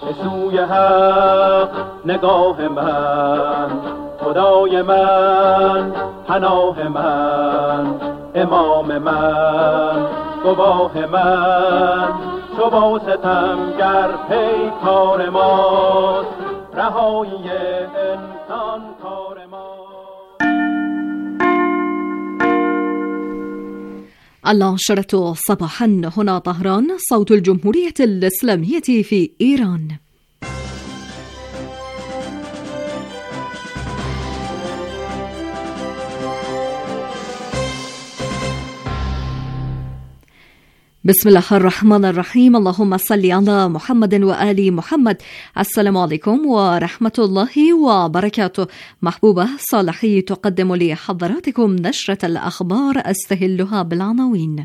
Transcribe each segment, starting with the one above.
به سوی حق نگاه من، خدای من پناه من، امام من گواه من، چو با ستمگر پیکار ماست، رهایی انسان کار ماست. العاشرة صباحا، هنا طهران، صوت الجمهورية الإسلامية في إيران. بسم الله الرحمن الرحيم. اللهم صل على محمد وآل محمد. السلام عليكم ورحمة الله وبركاته. محبوبة صالحي تقدم لحضراتكم نشرة الأخبار أستهلها بالعناوين.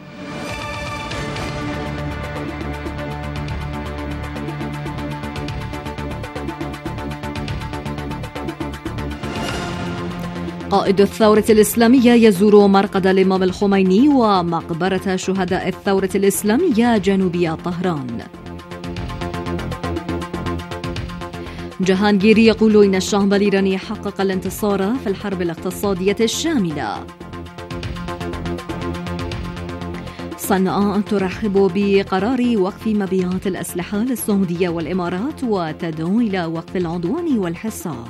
قائد الثورة الإسلامية يزور مرقد الإمام الخميني ومقبرة شهداء الثورة الإسلامية جنوبية طهران. جهانجيري يقول إن الشعب الإيراني حقق الانتصار في الحرب الاقتصادية الشاملة. صنعاء ترحب بقرار وقف مبيعات الأسلحة للسعودية والإمارات وتدعو إلى وقف العدوان والحصار.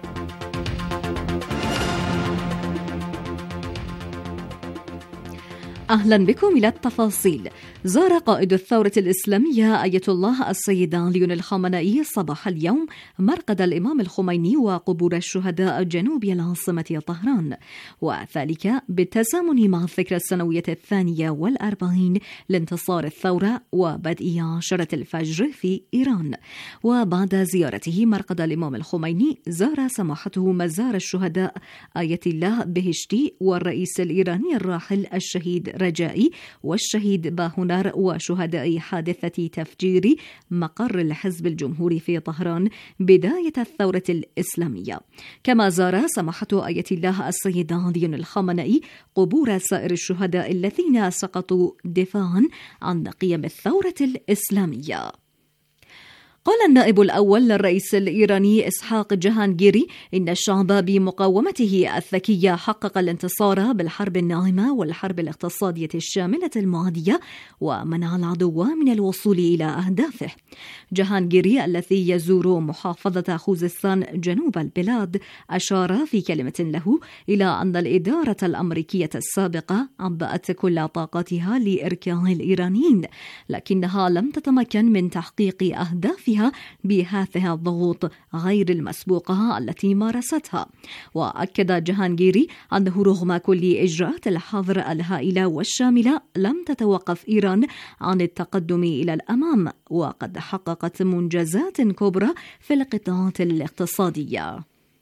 أهلا بكم إلى التفاصيل. زار قائد الثورة الإسلامية آية الله السيد علي الخامنئي صباح اليوم مرقد الإمام الخميني وقبور الشهداء جنوب العاصمة طهران، وذلك بالتزامن مع الذكرى السنوية 42 لانتصار الثورة وبدء عشرة الفجر في إيران. وبعد زيارته مرقد الإمام الخميني، زار سماحته مزار الشهداء آية الله بهشتي والرئيس الإيراني الراحل الشهيد رجائي والشهيد باهنار وشهداء حادثة تفجير مقر الحزب الجمهوري في طهران بداية الثورة الإسلامية. كما زار سماحة آية الله السيد علي الخامنئي قبور سائر الشهداء الذين سقطوا دفاعا عن قيم الثورة الإسلامية. قال النائب الأول للرئيس الإيراني إسحاق جهانجيري إن الشعب بمقاومته الذكية حقق الانتصار بالحرب الناعمة والحرب الاقتصادية الشاملة المعادية ومنع العدو من الوصول إلى أهدافه. جهانجيري الذي يزور محافظة خوزستان جنوب البلاد أشار في كلمة له إلى أن الإدارة الأمريكية السابقة عبأت كل طاقتها لإركاع الإيرانيين، لكنها لم تتمكن من تحقيق أهدافها بهذه الضغوط غير المسبوقة التي مارستها. وأكد جهانجيري أنه رغم كل إجراءات الحظر الهائلة والشاملة لم تتوقف إيران عن التقدم إلى الأمام، وقد حققت منجزات كبرى في القطاعات الاقتصادية.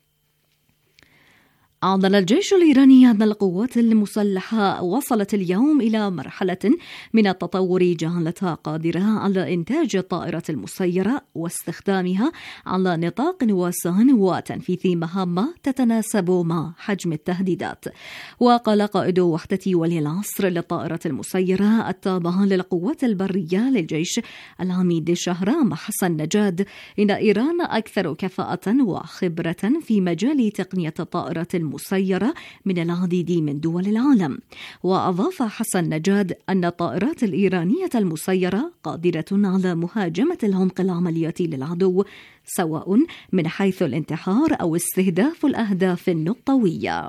أعلن الجيش الإيراني أن القوات المسلحة وصلت اليوم إلى مرحلة من التطور جعلتها قادرة على إنتاج الطائرات المسيرة واستخدامها على نطاق واسع وتنفيذ مهام تتناسب مع حجم التهديدات. وقال قائد وحدة ولي العصر للطائرات المسيرة التابعة للقوات البرية للجيش العميد شهرام حسن نجاد إن إيران أكثر كفاءة وخبرة في مجال تقنية الطائرات المسيرة من العديد من دول العالم. وأضاف حسن نجاد أن الطائرات الإيرانية المسيرة قادرة على مهاجمة العمق العملياتي للعدو، سواء من حيث الانتحار أو استهداف الأهداف النقطوية.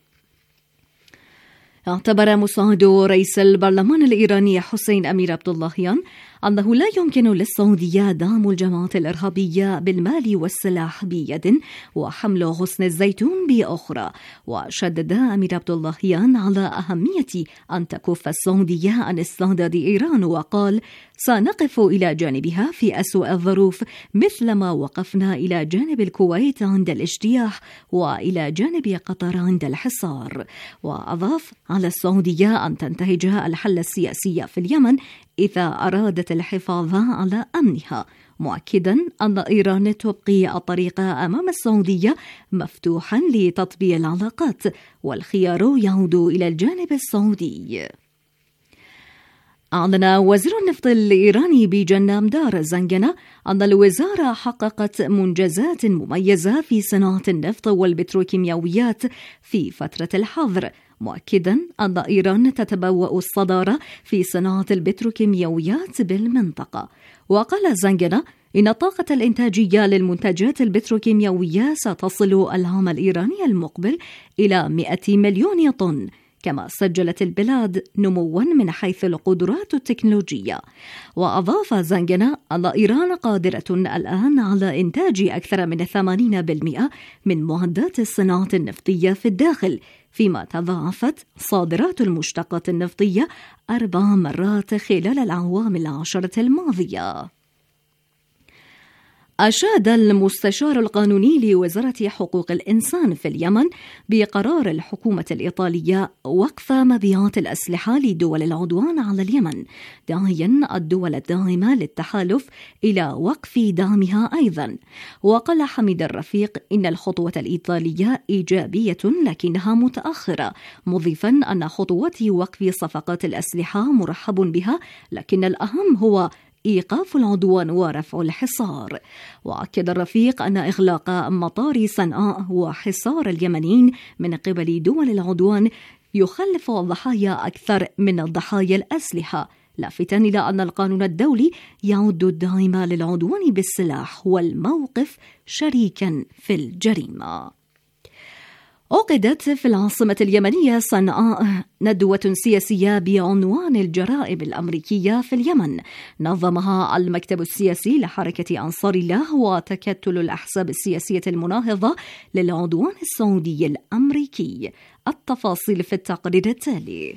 اعتبر مساعد رئيس البرلمان الإيراني حسين أمير عبد اللهيان أنه لا يمكن للسعودية دعم الجماعات الإرهابية بالمال والسلاح بيد وحمل غصن الزيتون بأخرى. وشدد أمير عبد اللهيان على أهمية أن تكف السعودية عن استعداد إيران، وقال: سنقف إلى جانبها في أسوأ الظروف مثلما وقفنا إلى جانب الكويت عند الاجتياح وإلى جانب قطر عند الحصار. وأضاف على السعودية أن تنتهج الحل السياسي في اليمن إذا أرادت الحفاظ على أمنها، مؤكدا أن إيران تبقي الطريق أمام السعودية مفتوحا لتطبيع العلاقات، والخيار يعود إلى الجانب السعودي. أعلن وزير النفط الإيراني بيجان مدار زنجنة أن الوزارة حققت منجزات مميزة في صناعة النفط والبتروكيماويات في فترة الحظر، مؤكدا أن إيران تتبوأ الصدارة في صناعة البتروكيماويات بالمنطقة. وقال زنجنة إن الطاقة الإنتاجية للمنتجات البتروكيماوية ستصل العام الإيراني المقبل إلى 100 مليون طن، كما سجلت البلاد نمواً من حيث القدرات التكنولوجية. وأضاف زنجنة أن إيران قادرة الآن على إنتاج أكثر من 80% من معدات الصناعة النفطية في الداخل، فيما تضاعفت صادرات المشتقات النفطية 4 مرات خلال الأعوام 10 الماضية. أشاد المستشار القانوني لوزارة حقوق الإنسان في اليمن بقرار الحكومة الإيطالية وقف مبيعات الأسلحة لدول العدوان على اليمن، داعيا الدول الداعمة للتحالف إلى وقف دعمها أيضا. وقال حميد الرفيق إن الخطوة الإيطالية إيجابية لكنها متأخرة، مضيفا أن خطوات وقف صفقات الأسلحة مرحب بها، لكن الأهم هو إيقاف العدوان ورفع الحصار. وأكد الرفيق أن إغلاق مطار صنعاء وحصار اليمنيين من قبل دول العدوان يخلف الضحايا أكثر من الضحايا الأسلحة، لافتا إلى أن القانون الدولي يعد الداعم للعدوان بالسلاح والموقف شريكا في الجريمة. عقدت في العاصمة اليمنية صنعاء ندوة سياسية بعنوان الجرائم الأمريكية في اليمن، نظمها المكتب السياسي لحركة أنصار الله وتكتل الأحزاب السياسية المناهضة للعدوان السعودي الأمريكي. التفاصيل في التقرير التالي.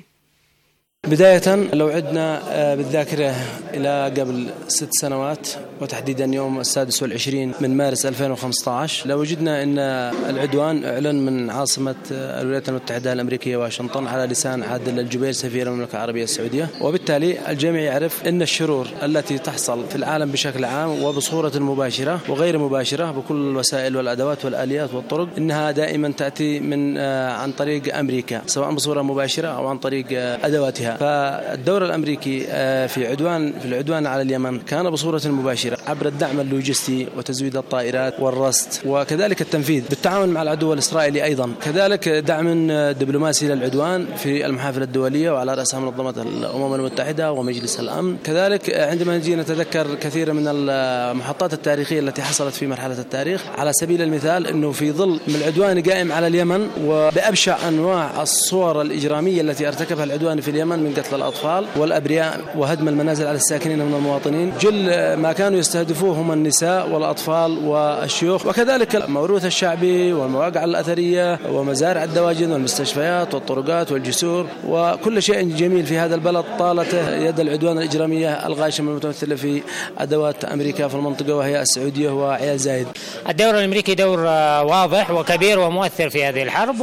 بداية لو عدنا بالذاكرة إلى قبل 6 سنوات وتحديدا يوم 26 من مارس 2015 لو وجدنا أن العدوان أعلن من عاصمة الولايات المتحدة الأمريكية واشنطن على لسان عادل الجبير سفير المملكة العربية السعودية، وبالتالي الجميع يعرف أن الشرور التي تحصل في العالم بشكل عام وبصورة مباشرة وغير مباشرة بكل الوسائل والأدوات والآليات والطرق إنها دائما تأتي من عن طريق أمريكا، سواء بصورة مباشرة أو عن طريق أدواتها. فالدور الأمريكي في العدوان على اليمن كان بصورة مباشرة عبر الدعم اللوجستي وتزويد الطائرات والرصد، وكذلك التنفيذ بالتعاون مع العدو الإسرائيلي أيضا، كذلك دعم دبلوماسي للعدوان في المحافل الدولية وعلى رأسها منظمة الأمم المتحدة ومجلس الأمن. كذلك عندما نجي نتذكر كثير من المحطات التاريخية التي حصلت في مرحلة التاريخ، على سبيل المثال أنه في ظل من العدوان قائم على اليمن وبأبشع أنواع الصور الإجرامية التي ارتكبها العدوان في اليمن من قتل الأطفال والأبرياء وهدم المنازل على الساكنين من المواطنين، جل ما كانوا يستهدفوه هم النساء والأطفال والشيوخ، وكذلك الموروث الشعبي والمواقع الأثرية ومزارع الدواجن والمستشفيات والطرقات والجسور وكل شيء جميل في هذا البلد طالته يد العدوان الإجرامية الغاشمة المتمثلة في أدوات أمريكا في المنطقة وهي السعودية وعيال زايد. الدور الأمريكي دور واضح وكبير ومؤثر في هذه الحرب،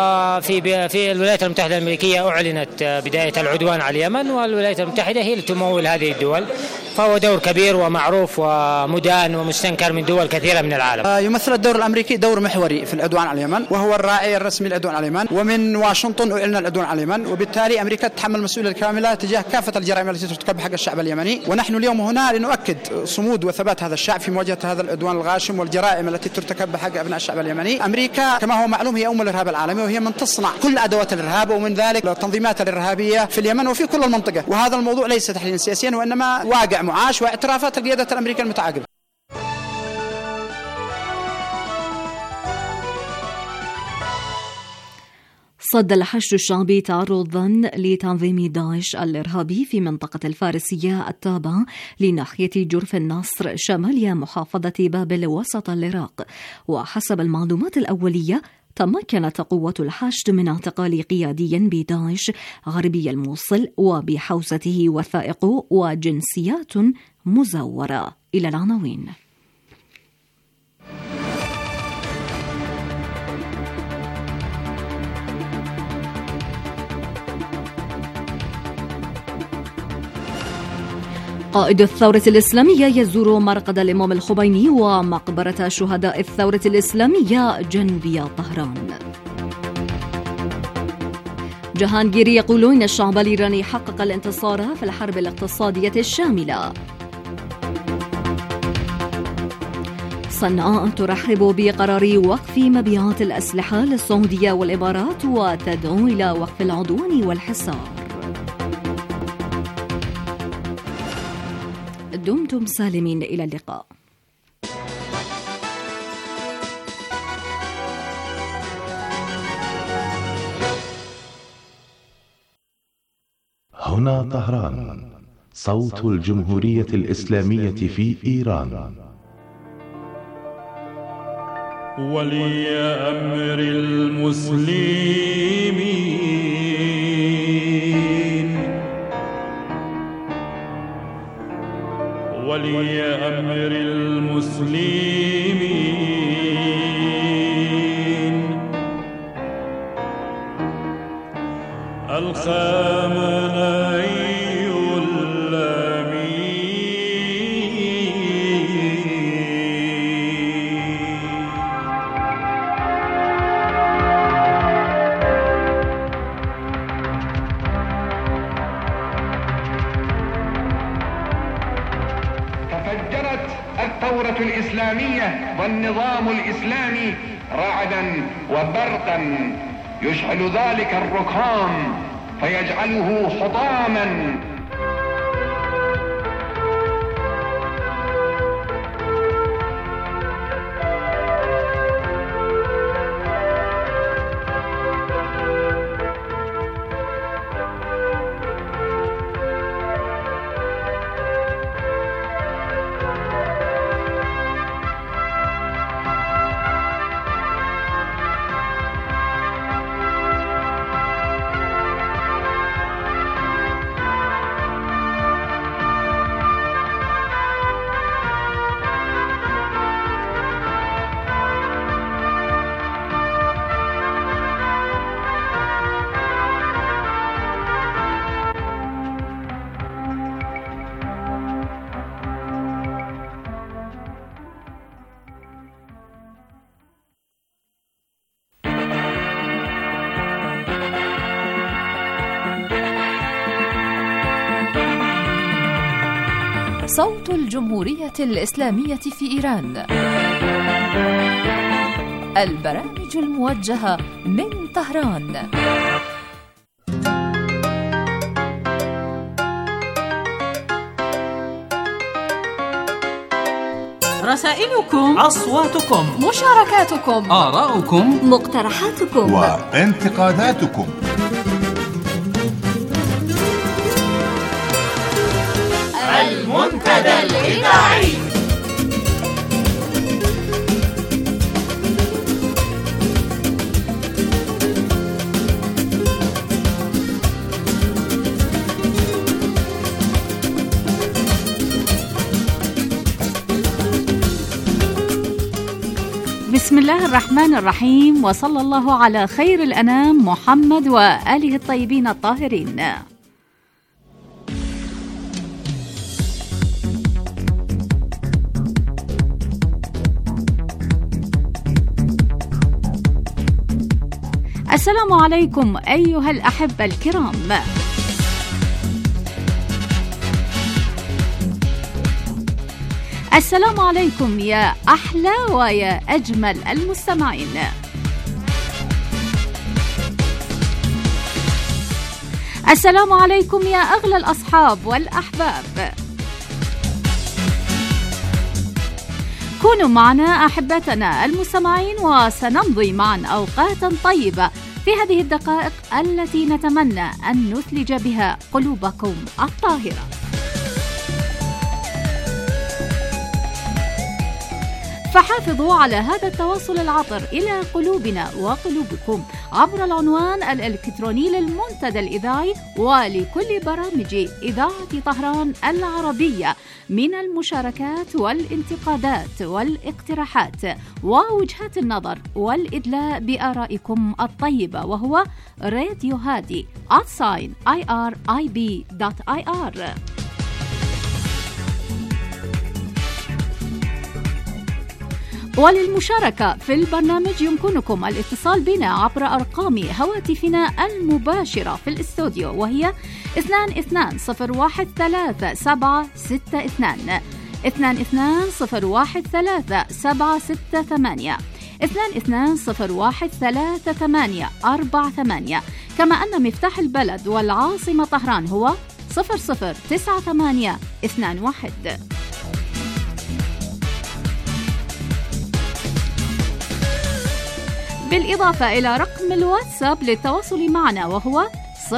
وفي الولايات المتحدة الأمريكية أعلنت بداية العدوان على اليمن، والولايات المتحدة هي اللي تمول هذه الدول، فهو دور كبير ومعروف ومدان ومستنكر من دول كثيرة من العالم. يمثل الدور الأمريكي دور محوري في العدوان على اليمن، وهو الراعي الرسمي للعدوان على اليمن، ومن واشنطن أعلن العدوان على اليمن، وبالتالي أمريكا تتحمل المسؤولية الكاملة تجاه كافة الجرائم التي ترتكب حق الشعب اليمني. ونحن اليوم هنا لنؤكد صمود وثبات هذا الشعب في مواجهة هذا العدوان الغاشم والجرائم التي ترتكب بحق أبناء الشعب اليمني. أمريكا كما هو معلوم هي الإرهاب العالمي، وهي من تصنع كل أدوات الإرهاب، ومن ذلك التنظيمات الإرهابية في اليمن وفي كل المنطقة. وهذا الموضوع ليس تحليلا سياسيا وإنما واقع معاش واعترافات القيادة الأمريكية المتعاقبة. صد الحشد الشعبي تعرضا لتنظيم داعش الإرهابي في منطقة الفارسية التابعة لناحية جرف النصر شمال محافظة بابل وسط العراق. وحسب المعلومات الأولية تمكنت قوات الحشد من اعتقال قيادي بداعش غربي الموصل وبحوزته وثائق وجنسيات مزورة. إلى العناوين. قائد الثورة الإسلامية يزور مرقد الإمام الخميني ومقبرة شهداء الثورة الإسلامية جنوبية طهران. جهانجيري يقول إن الشعب الإيراني حقق الانتصار في الحرب الاقتصادية الشاملة. صنعاء ترحب بقرار وقف مبيعات الأسلحة للسعودية والإمارات وتدعو إلى وقف العدوان والحصار. دمتم سالمين، إلى اللقاء. هنا طهران، صوت الجمهورية الإسلامية في إيران. ولي أمر المسلمين، ولي أمر المسلمين، الخامنئي الثورة الإسلامية والنظام الإسلامي رعدا وبرقا، يشعل ذلك الركام فيجعله حطاما. صوت الجمهورية الإسلامية في إيران، البرامج الموجهة من طهران. رسائلكم، أصواتكم، مشاركاتكم، آراؤكم، مقترحاتكم وانتقاداتكم. المنتدى الإذاعي. بسم الله الرحمن الرحيم، وصلى الله على خير الأنام محمد وآله الطيبين الطاهرين. السلام عليكم أيها الأحبة الكرام. السلام عليكم يا أحلى ويا أجمل المستمعين. السلام عليكم يا أغلى الأصحاب والأحباب. كونوا معنا أحبتنا المستمعين، وسنمضي معا أوقاتا طيبة في هذه الدقائق التي نتمنى أن نثلج بها قلوبكم الطاهرة. فحافظوا على هذا التواصل العطر إلى قلوبنا وقلوبكم عبر العنوان الإلكتروني للمنتدى الإذاعي ولكل برامج إذاعة طهران العربية من المشاركات والانتقادات والاقتراحات ووجهات النظر والإدلاء بآرائكم الطيبة، وهو راديو هادي @irib.ir. وللمشاركة في البرنامج يمكنكم الاتصال بنا عبر أرقام هواتفنا المباشرة في الاستوديو، وهي 22013762 22013768 22013848. كما أن مفتاح البلد والعاصمة طهران هو 009821. بالإضافة إلى رقم الواتساب للتواصل معنا، وهو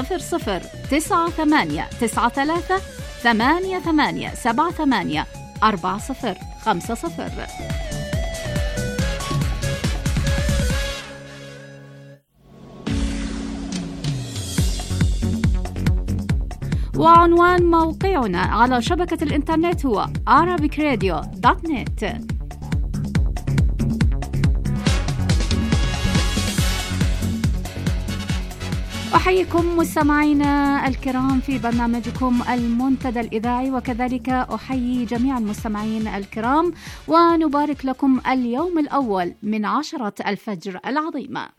00988388784050. وعنوان موقعنا على شبكة الإنترنت هو arabicradio.net. أحييكم مستمعينا الكرام في برنامجكم المنتدى الإذاعي، وكذلك أحيي جميع المستمعين الكرام ونبارك لكم اليوم الأول من 10 الفجر العظيمة.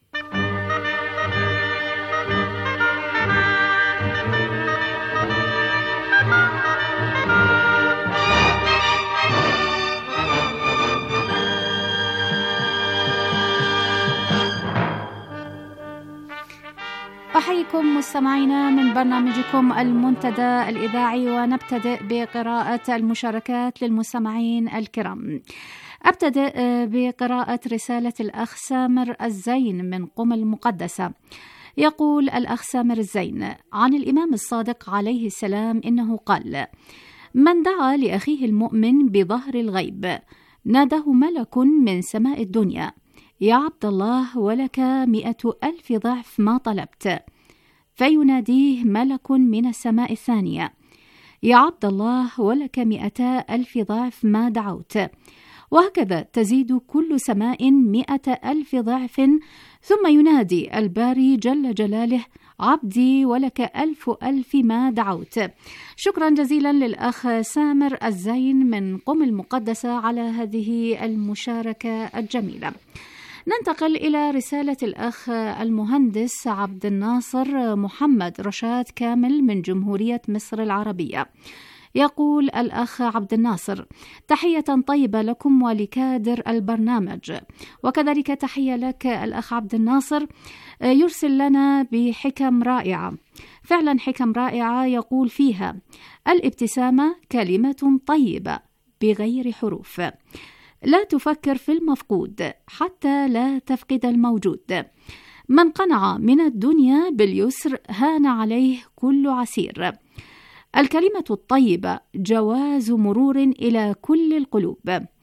أحييكم مستمعينا من برنامجكم المنتدى الإذاعي، ونبتدئ بقراءة المشاركات للمستمعين الكرام. أبتدئ بقراءة رسالة الأخ سامر الزين من قم المقدسة. يقول الأخ سامر الزين عن الإمام الصادق عليه السلام إنه قال: من دعا لأخيه المؤمن بظهر الغيب ناداه ملك من سماء الدنيا: يا عبد الله ولك 100,000 ضعف ما طلبت. فيناديه ملك من السماء الثانية: يا عبد الله ولك 200,000 ضعف ما دعوت. وهكذا تزيد كل سماء 100,000 ضعف، ثم ينادي الباري جل جلاله: عبدي ولك 1,000 ما دعوت. شكرا جزيلا للأخ سامر الزين من قم المقدسة على هذه المشاركة الجميلة. ننتقل إلى رسالة الأخ المهندس عبد الناصر محمد رشاد كامل من جمهورية مصر العربية. يقول الأخ عبد الناصر: تحية طيبة لكم ولكادر البرنامج. وكذلك تحية لك الأخ عبد الناصر. يرسل لنا بحكم رائعة، فعلا حكم رائعة، يقول فيها: الابتسامة كلمة طيبة بغير حروف، لا تفكر في المفقود حتى لا تفقد الموجود. من قنع من الدنيا باليسر هان عليه كل عسير. الكلمة الطيبة جواز مرور إلى كل القلوب.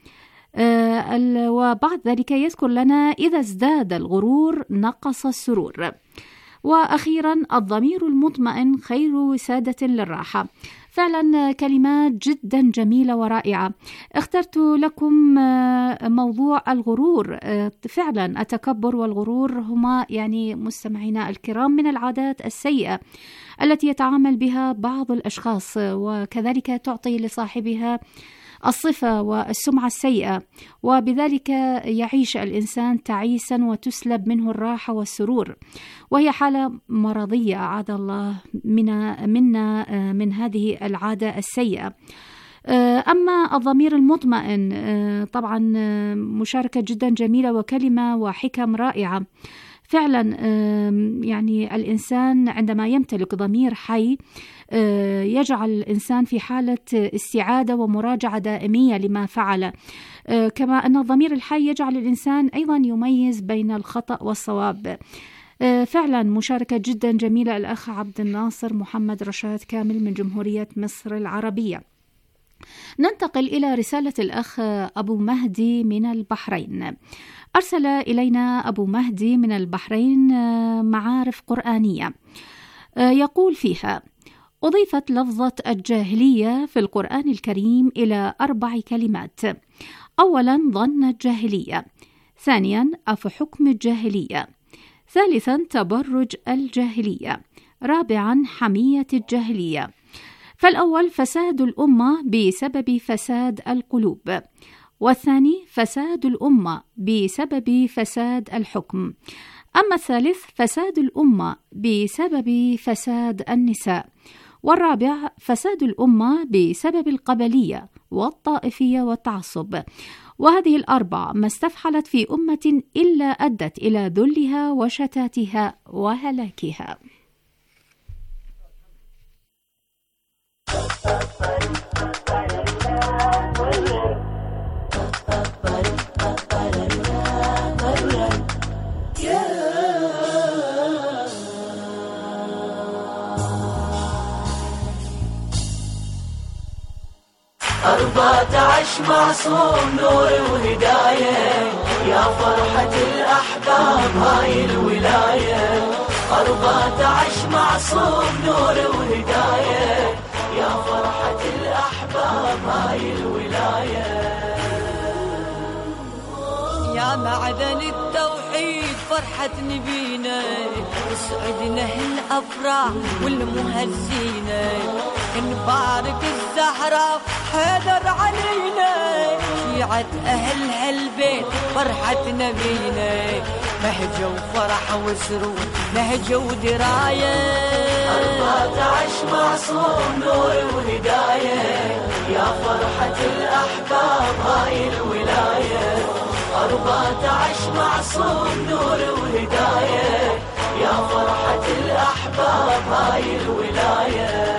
وبعد ذلك يذكر لنا: إذا ازداد الغرور نقص السرور. وأخيرا: الضمير المطمئن خير وسادة للراحة. فعلا كلمات جدا جميلة ورائعة. اخترت لكم موضوع الغرور. فعلا التكبر والغرور هما مستمعينا الكرام من العادات السيئة التي يتعامل بها بعض الأشخاص، وكذلك تعطي لصاحبها الصفة والسمعة السيئة، وبذلك يعيش الإنسان تعيسا وتسلب منه الراحة والسرور، وهي حالة مرضية أعاذ الله منا من هذه العادة السيئة. أما الضمير المطمئن، طبعا مشاركة جدا جميلة وكلمة وحكم رائعة. فعلا الإنسان عندما يمتلك ضمير حي يجعل الإنسان في حالة استعادة ومراجعة دائمية لما فعل، كما أن الضمير الحي يجعل الإنسان أيضا يميز بين الخطأ والصواب. فعلا مشاركة جدا جميلة الأخ عبد الناصر محمد رشاد كامل من جمهورية مصر العربية. ننتقل إلى رسالة الأخ أبو مهدي من البحرين. أرسل إلينا أبو مهدي من البحرين معارف قرآنية. يقول فيها: أضيفت لفظة الجاهلية في القرآن الكريم إلى 4 كلمات. أولا ظن الجاهلية، ثانيا أفحكم الجاهلية، ثالثا تبرج الجاهلية، رابعا حمية الجاهلية. فالأول فساد الأمة بسبب فساد القلوب، والثاني فساد الأمة بسبب فساد الحكم. أما الثالث فساد الأمة بسبب فساد النساء. والرابع فساد الأمة بسبب القبلية والطائفية والتعصب. وهذه الأربع ما استفحلت في أمة إلا أدت إلى ذلها وشتاتها وهلاكها. أربعة عشر معصوم نور وهداية، يا فرحة الأحباب هاي الولاية. 14 معصوم نور وهداية، يا فرحة الأحباب هاي الولاية. يا معدن التوحيد فرحة نبينا، اسعدنا هالأفراح والمهزينة. نبارك الزهراء حيدر علينا، شيعة أهل هالبيت فرحة نبينا. بهجة وفرح وسرور بهجة ودراية. 14 معصوم نور وهداية، يا فرحة الأحباب هاي الولاية. 14 معصوم نور وهداية، يا فرحة الأحباب هاي الولاية.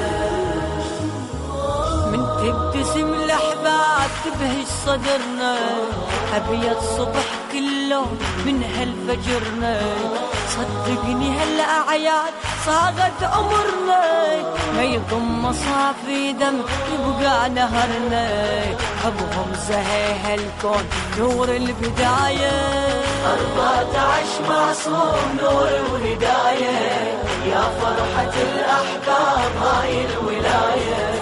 تبتسم الأحباب تبهج صدرنا، أبيض صبح كله من هالفجرنا. صدقني هالأعياد صاغت أمرنا، ما يضم مصافي دم يبقى نهرنا. أبهم زهي هالكون نور البداية. 14 معصوم نور وهداية، يا فرحة الأحباب هاي الولاية.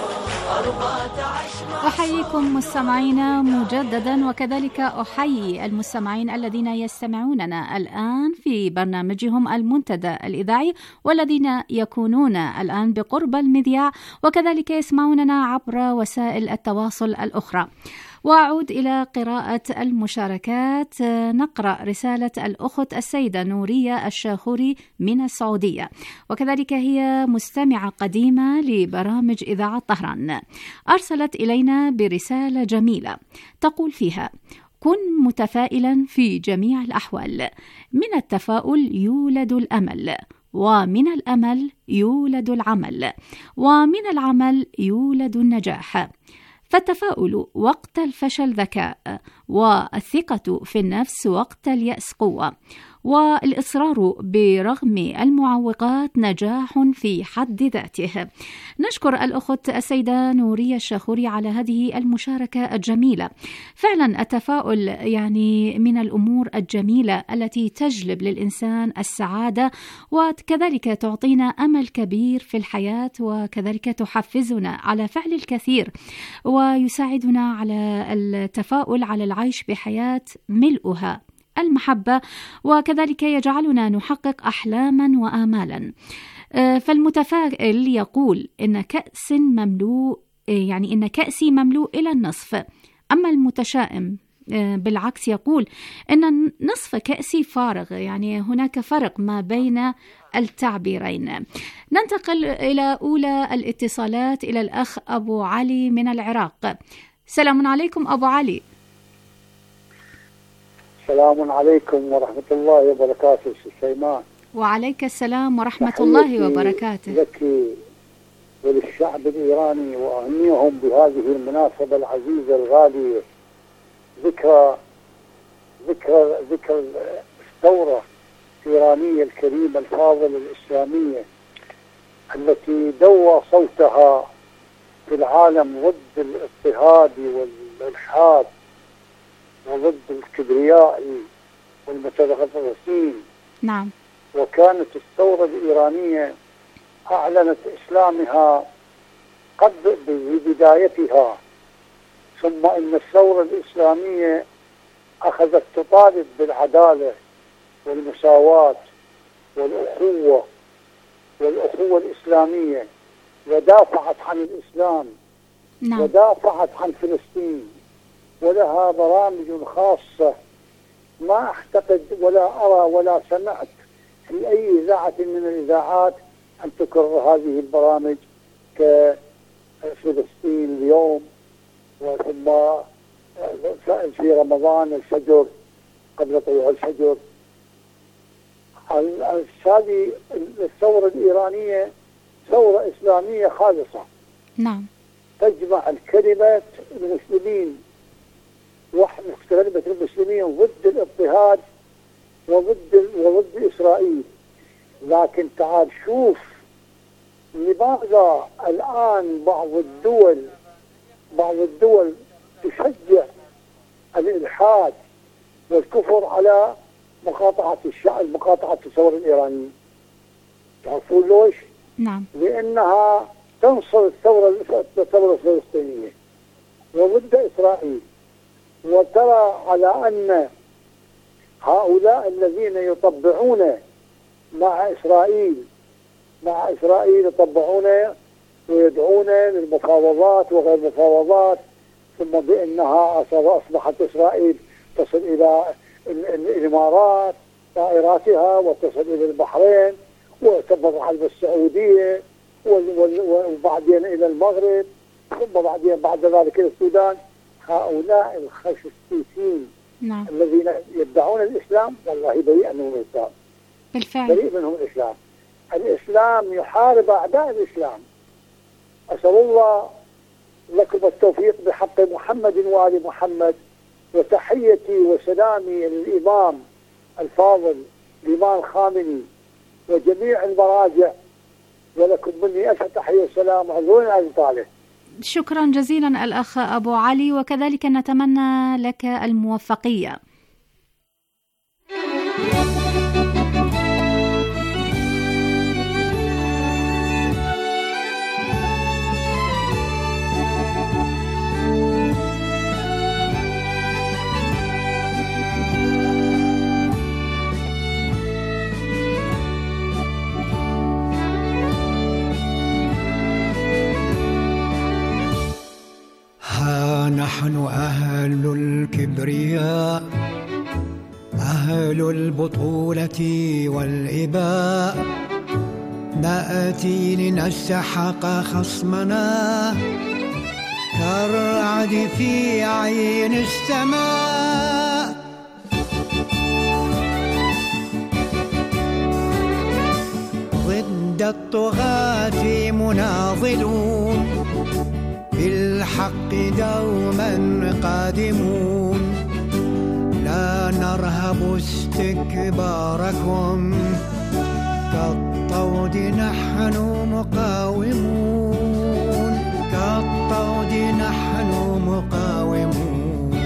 أحييكم مستمعينا مجددا، وكذلك أحيي المستمعين الذين يستمعوننا الآن في برنامجهم المنتدى الإذاعي، والذين يكونون الآن بقرب المذياع، وكذلك يسمعوننا عبر وسائل التواصل الأخرى. وأعود إلى قراءة المشاركات. نقرأ رسالة الأخت السيدة نورية الشاخوري من السعودية، وكذلك هي مستمعة قديمة لبرامج إذاعة طهران. أرسلت إلينا برسالة جميلة تقول فيها: كن متفائلا في جميع الأحوال، من التفاؤل يولد الأمل، ومن الأمل يولد العمل، ومن العمل يولد النجاح. فالتفاؤل وقت الفشل ذكاء، والثقة في النفس وقت اليأس قوة، والإصرار برغم المعوقات نجاح في حد ذاته. نشكر الأخت السيدة نورية الشاخوري على هذه المشاركة الجميلة. فعلا التفاؤل يعني من الأمور الجميلة التي تجلب للإنسان السعادة، وكذلك تعطينا أمل كبير في الحياة، وكذلك تحفزنا على فعل الكثير، ويساعدنا على التفاؤل على العيش بحياة ملؤها المحبة، وكذلك يجعلنا نحقق أحلاما وآمالا. فالمتفائل يقول إن كأس مملوء، يعني إن كأسي مملوء إلى النصف. أما المتشائم بالعكس يقول إن نصف كأسي فارغ، يعني هناك فرق ما بين التعبيرين. ننتقل إلى أولى الاتصالات إلى الأخ أبو علي من العراق. سلام عليكم أبو علي. السلام عليكم ورحمة الله وبركاته شيماء. وعليك السلام ورحمة الله وبركاته. لك وللشعب الإيراني، وأهنيهم بهذه المناسبة العزيزة الغالية، ذكرى الثورة الإيرانية الكريمة الفاضلة الإسلامية التي دوى صوتها في العالم ضد الاضطهاد والإلحاد وضد الكبرياء والمتغطرسين. نعم. وكانت الثورة الإيرانية أعلنت إسلامها قبل ببدايتها، ثم إن الثورة الإسلامية أخذت تطالب بالعدالة والمساواة والأخوة الإسلامية، ودافعت عن الإسلام. نعم. ودافعت عن فلسطين ولها برامج خاصة. ما أعتقد ولا أرى ولا سمعت في أي إذاعة من الإذاعات أن تكرر هذه البرامج كفلسطين اليوم، وثم في رمضان الفجر قبل طلوع الفجر. هذه الثورة الإيرانية ثورة إسلامية خالصة. نعم. تجمع الكلمة المسلمين كلمة المسلمين ضد الاضطهاد وضد إسرائيل. لكن تعال شوف لماذا الآن بعض الدول تشجع الإلحاد والكفر على مقاطعة الثورة الإيرانية. تعرفون ليش؟ نعم. لأنها تنصر الثورة الفلسطينية وضد إسرائيل، وترى على أن هؤلاء الذين يطبعون مع إسرائيل يطبعون ويدعون للمفاوضات وغير المفاوضات، ثم بأنها أصبحت إسرائيل تصل إلى الإمارات طائراتها وتصل إلى البحرين وتبرع على السعودية وبعدين إلى المغرب ثم بعد ذلك إلى السودان. هؤلاء الخشوشين نعم. الذين يدعون الإسلام والله بريء منهم الإسلام. بالفعل بريء منهم الإسلام يحارب أعداء الإسلام. أسأل الله لكم التوفيق بحق محمد وآل محمد. وتحيتي وسلامي للإمام الفاضل الإمام الخامنئي وجميع المراجع، ولكم مني ألف تحية وسلام. عذروني على الإطالة. شكرا جزيلا الأخ أبو علي، وكذلك نتمنى لك الموفقية. نحن أهل الكبرياء، أهل البطولة والإباء، نأتي لنسحق خصمنا كالرعد في عين السماء. ضد الطغاة مناضلون، بالحق دوما قادمون، لا نرهب استكباركم، كالطود نحن مقاومون، كالطود نحن مقاومون.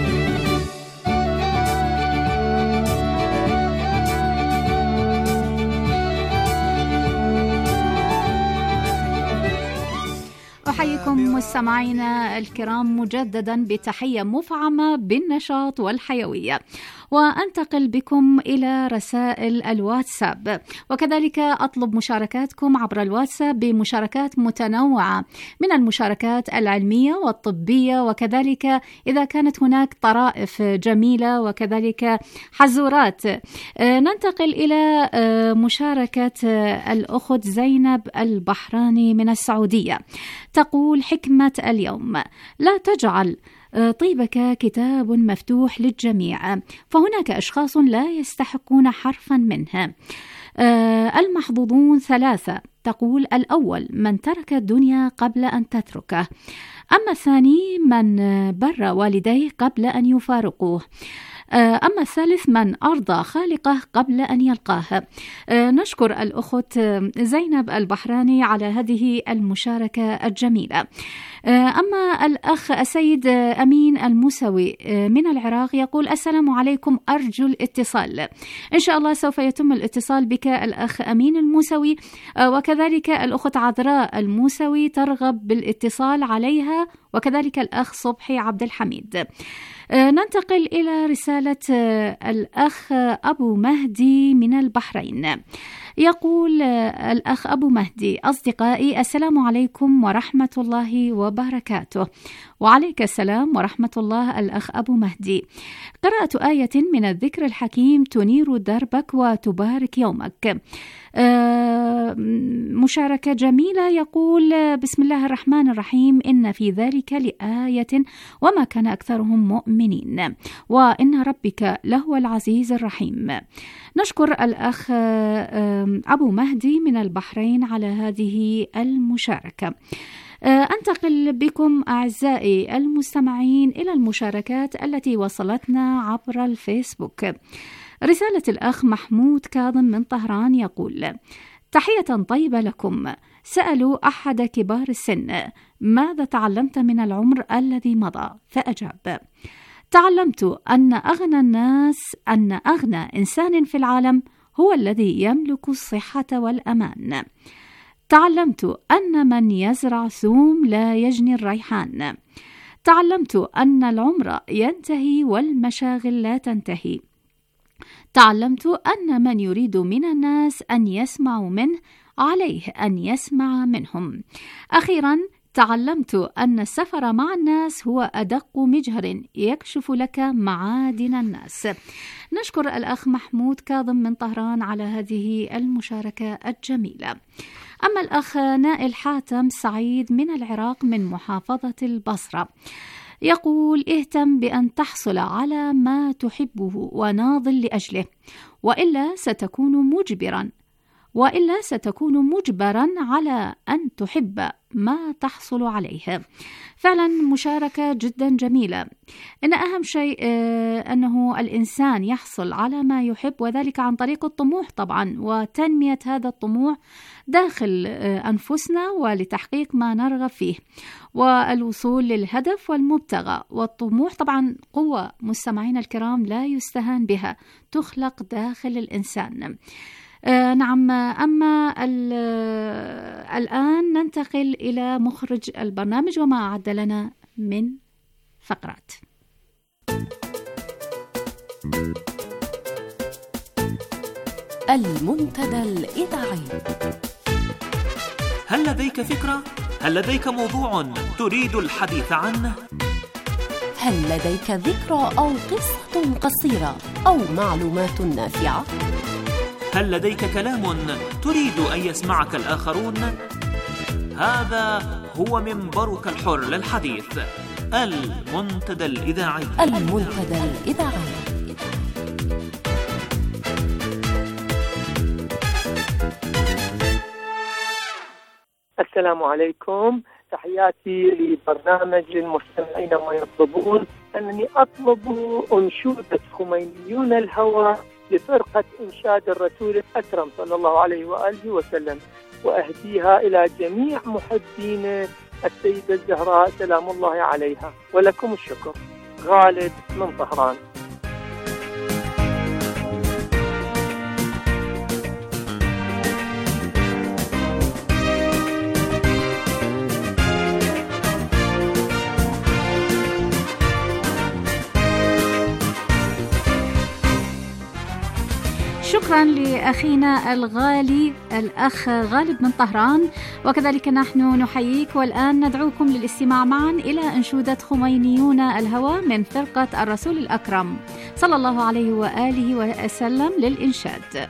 أحييكم مستمعينا الكرام مجددا بتحية مفعمة بالنشاط والحيوية، وأنتقل بكم إلى رسائل الواتساب، وكذلك أطلب مشاركاتكم عبر الواتساب بمشاركات متنوعة من المشاركات العلمية والطبية، وكذلك إذا كانت هناك طرائف جميلة وكذلك حزورات. ننتقل إلى مشاركة الأخت زينب البحراني من السعودية، تقول: حكمة اليوم: لا تجعل طيبك كتاب مفتوح للجميع، فهناك أشخاص لا يستحقون حرفا منها. المحظوظون ثلاثة، تقول: الأول من ترك الدنيا قبل أن تتركه، أما الثاني من بر والديه قبل أن يفارقوه، أما الثالث من أرضى خالقه قبل أن يلقاه. نشكر الأخت زينب البحراني على هذه المشاركة الجميلة. أما الأخ السيد أمين الموسوي من العراق يقول: السلام عليكم، أرجو الاتصال. إن شاء الله سوف يتم الاتصال بك الأخ أمين الموسوي، وكذلك الأخت عذراء الموسوي ترغب بالاتصال عليها، وكذلك الأخ صبحي عبد الحميد. ننتقل إلى رسالة الأخ أبو مهدي من البحرين، يقول الأخ أبو مهدي: أصدقائي السلام عليكم ورحمة الله وبركاته. وعليك السلام ورحمة الله الأخ أبو مهدي. قراءة آية من الذكر الحكيم تنير دربك وتبارك يومك. مشاركة جميلة. يقول: بسم الله الرحمن الرحيم، إن في ذلك لآية وما كان أكثرهم مؤمنين وإن ربك لهو العزيز الرحيم. نشكر الأخ أبو مهدي من البحرين على هذه المشاركة. أنتقل بكم أعزائي المستمعين إلى المشاركات التي وصلتنا عبر الفيسبوك. رسالة الأخ محمود كاظم من طهران يقول: تحية طيبة لكم. سألوا أحد كبار السن: ماذا تعلمت من العمر الذي مضى؟ فأجاب: تعلمت أن أغنى إنسان في العالم هو الذي يملك الصحة والأمان. تعلمت أن من يزرع ثوم لا يجني الريحان. تعلمت أن العمر ينتهي والمشاغل لا تنتهي. تعلمت أن من يريد من الناس أن يسمعوا منه عليه أن يسمع منهم. أخيرا تعلمت أن السفر مع الناس هو أدق مجهر يكشف لك معادن الناس. نشكر الأخ محمود كاظم من طهران على هذه المشاركة الجميلة. أما الأخ نائل حاتم سعيد من العراق من محافظة البصرة يقول: اهتم بأن تحصل على ما تحبه وناضل لأجله، وإلا ستكون مجبرا على أن تحب ما تحصل عليه. فعلا مشاركة جدا جميلة. إن أهم شيء أنه الإنسان يحصل على ما يحب، وذلك عن طريق الطموح طبعا، وتنمية هذا الطموح داخل أنفسنا ولتحقيق ما نرغب فيه والوصول للهدف والمبتغى. والطموح طبعا قوة مستمعين الكرام لا يستهان بها، تخلق داخل الإنسان. نعم. أما الآن ننتقل إلى مخرج البرنامج وما أعد لنا من فقرات. المنتدى الإذاعي. هل لديك فكرة؟ هل لديك موضوع تريد الحديث عنه؟ هل لديك ذكرى أو قصة قصيرة أو معلومات نافعة؟ هل لديك كلام تريد أن يسمعك الآخرون؟ هذا هو منبرك الحر للحديث، المنتدى الإذاعي. المنتدى الإذاعي. السلام عليكم، تحياتي لبرنامج المستمعين ويطلبون. أنني أطلب أنشودة خمينيون الهوى لفرقة إنشاد الرسول الأكرم صلى الله عليه وآله وسلم، وأهديها إلى جميع محبين السيدة الزهراء سلام الله عليها، ولكم الشكر. غالب من طهران. شكرا لأخينا الغالي الأخ غالب من طهران، وكذلك نحن نحييك. والآن ندعوكم للاستماع معا إلى أنشودة خمينيون الهوى من فرقة الرسول الأكرم صلى الله عليه وآله وسلم للإنشاد.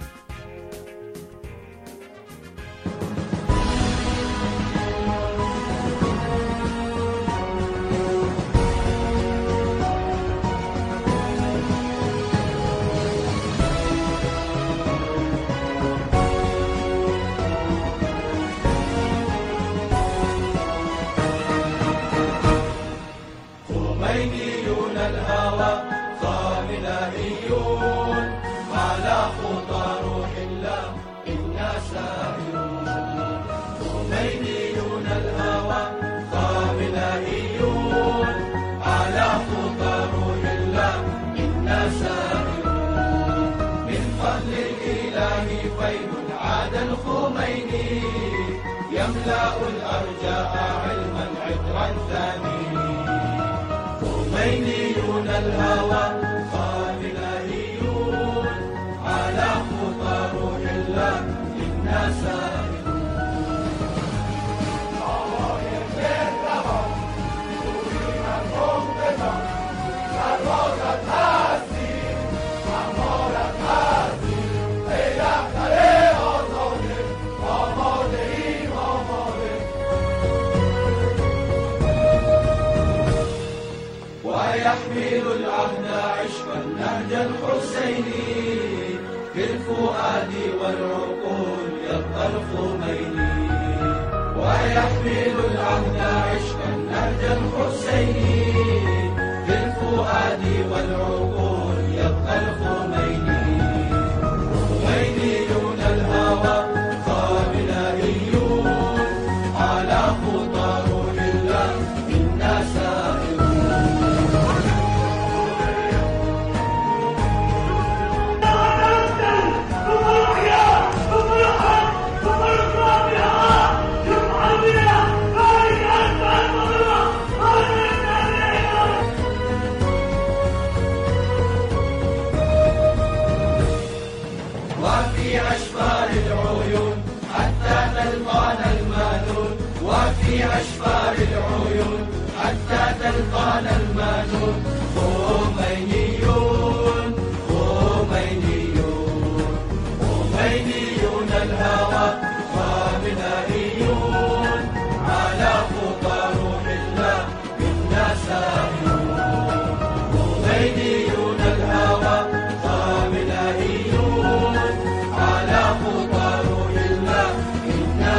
خمينيون الهوى خامنائيون على خطى روح الله إنا سائرون. خمينيون الهوى خامنائيون على خطى روح الله إنا سائرون. من فضل الإله فيض عاد الخميني يملأ الأرجاء علما عطرا ثاني. خمينيون الهوى خامنائيون على خطى روح الله ويحمل العهد عشقا نهجا حسيني في الفؤاد والعقول يبقى الخميني. ويحمل العهد عشقا نهجا حسيني في الفؤاد والعقول يبقى الخميني. خمينيون الهوى خامنائيون على خطى روح الله إنا سائرون. وفي أشفار العيون حتى تلقانا المانون. وفي أشفار العيون حتى تلقانا المانون. خمينيون خمينيون خمينيون الهوى خامنائيون على خطى روح الله إنا سائرون. خمينيون الهوى خامنائيون على خطى روح الله إنا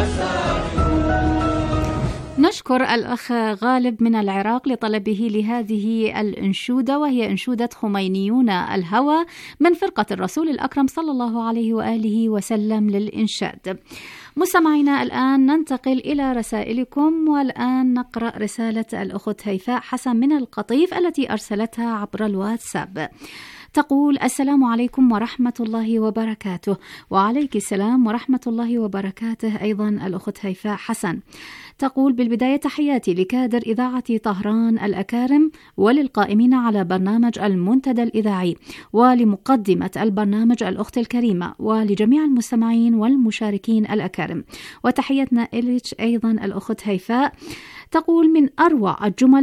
سائرون. نشكر الأخ غالب من العراق لطلبه لهذه الأنشودة، وهي أنشودة خمينيون الهوى من فرقة الرسول الأكرم صلى الله عليه وآله وسلم للإنشاد. مستمعينا، الآن ننتقل إلى رسائلكم، والآن نقرأ رسالة الأخت هيفاء حسن من القطيف التي أرسلتها عبر الواتساب. تقول: السلام عليكم ورحمة الله وبركاته. وعليك السلام ورحمة الله وبركاته أيضا الأخت هيفاء حسن. تقول: بالبداية تحياتي لكادر إذاعة طهران الأكارم وللقائمين على برنامج المنتدى الإذاعي ولمقدمة البرنامج الأخت الكريمة ولجميع المستمعين والمشاركين الأكارم. وتحياتنا إليك أيضا الأخت هيفاء. تقول: من أروع الجمل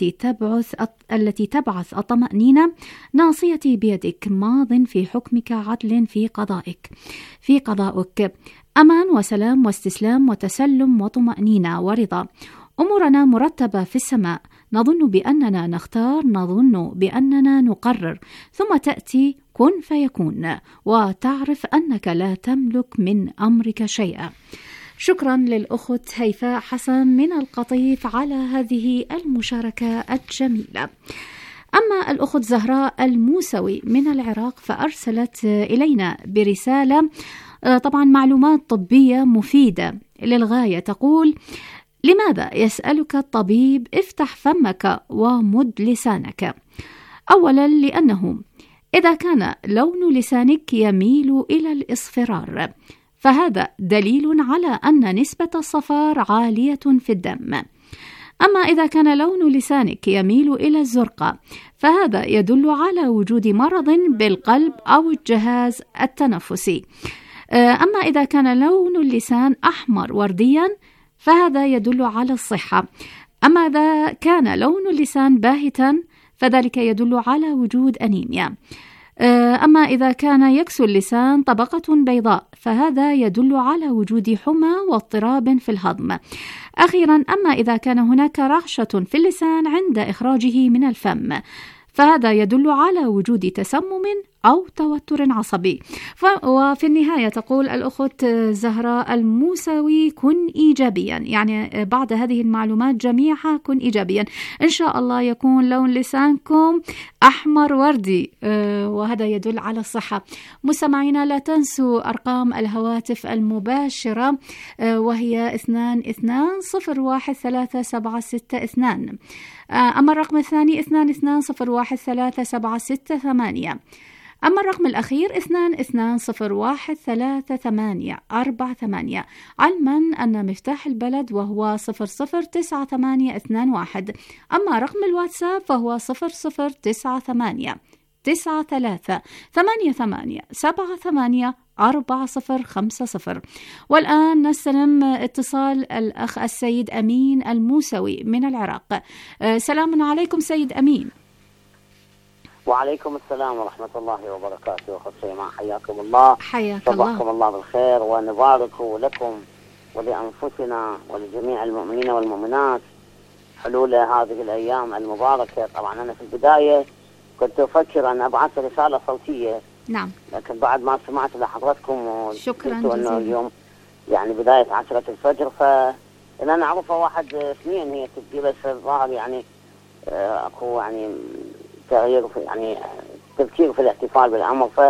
التي تبعث الطمأنينة: ناصيتي بيدك، ماض في حكمك، عدل في قضائك، أمان وسلام واستسلام وتسلم وطمأنينة ورضا. أمورنا مرتبة في السماء، نظن بأننا نختار، نظن بأننا نقرر، ثم تأتي كن فيكون، وتعرف أنك لا تملك من أمرك شيئا. شكرا للأخت هيفاء حسن من القطيف على هذه المشاركة الجميلة. أما الأخت زهراء الموسوي من العراق فأرسلت إلينا برسالة طبعا معلومات طبية مفيدة للغاية. تقول: لماذا يسألك الطبيب افتح فمك ومد لسانك؟ أولا لأنه إذا كان لون لسانك يميل إلى الإصفرار فهذا دليل على أن نسبة الصفار عالية في الدم. أما إذا كان لون لسانك يميل إلى الزرقاء فهذا يدل على وجود مرض بالقلب أو الجهاز التنفسي. أما إذا كان لون اللسان أحمر ورديا فهذا يدل على الصحة. أما إذا كان لون اللسان باهتا فذلك يدل على وجود أنيميا. أما إذا كان يكسو اللسان طبقة بيضاء فهذا يدل على وجود حمى واضطراب في الهضم. أخيرا، أما إذا كان هناك رعشة في اللسان عند إخراجه من الفم فهذا يدل على وجود تسمم أو توتر عصبي. وفي النهاية تقول الأخت زهراء الموسوي: كن إيجابيا، يعني بعد هذه المعلومات جميعها كن إيجابيا، إن شاء الله يكون لون لسانكم أحمر وردي، وهذا يدل على الصحة. مستمعينا، لا تنسوا أرقام الهواتف المباشرة وهي 22013762. أما الرقم الثاني 22013768. أما الرقم الأخير 22013848، علما أن مفتاح البلد وهو 009821. أما رقم الواتساب فهو 00938878784050. والآن نستلم اتصال الأخ السيد أمين الموسوي من العراق. سلام عليكم سيد أمين. وعليكم السلام ورحمة الله وبركاته. أخت شيماء حياكم الله. حياك الله. صبحكم الله بالخير، ونبارك لكم ولأنفسنا ولجميع المؤمنين والمؤمنات حلول هذه الأيام المباركة. طبعا أنا في البداية كنت أفكر أن أبعث رسالة صوتية، نعم، لكن بعد ما سمعت لحضرتكم شكرا أنه اليوم يعني بداية 10 الفجر، فأنا نعرفها 1 2 هي تبدي، بس الظاهر يعني أكو يعني تغيير في يعني تفكير في الاحتفال بالأمر، ف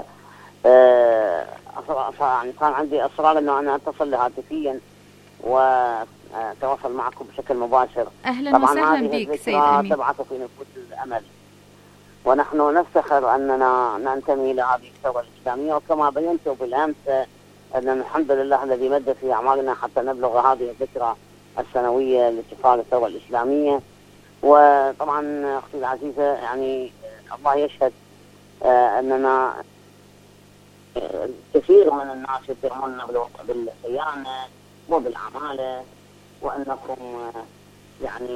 يعني كان عندي إصرار أنه أنا أتصل هاتفيا وتواصل معكم بشكل مباشر. أهلا وسهلا بك سيد أمين. تبعث في نفوس الأمل، ونحن نفتخر أننا ننتمي إلى هذه الثورة الإسلامية، وكما بينت بالأمس أن الحمد لله الذي مد في أعمارنا حتى نبلغ هذه الذكرى السنوية لاحتفال الثورة الإسلامية. وطبعا أختي العزيزة يعني الله يشهد أننا كثير من الناس يتهمون بالخيانة وبالعمالة، وأنكم يعني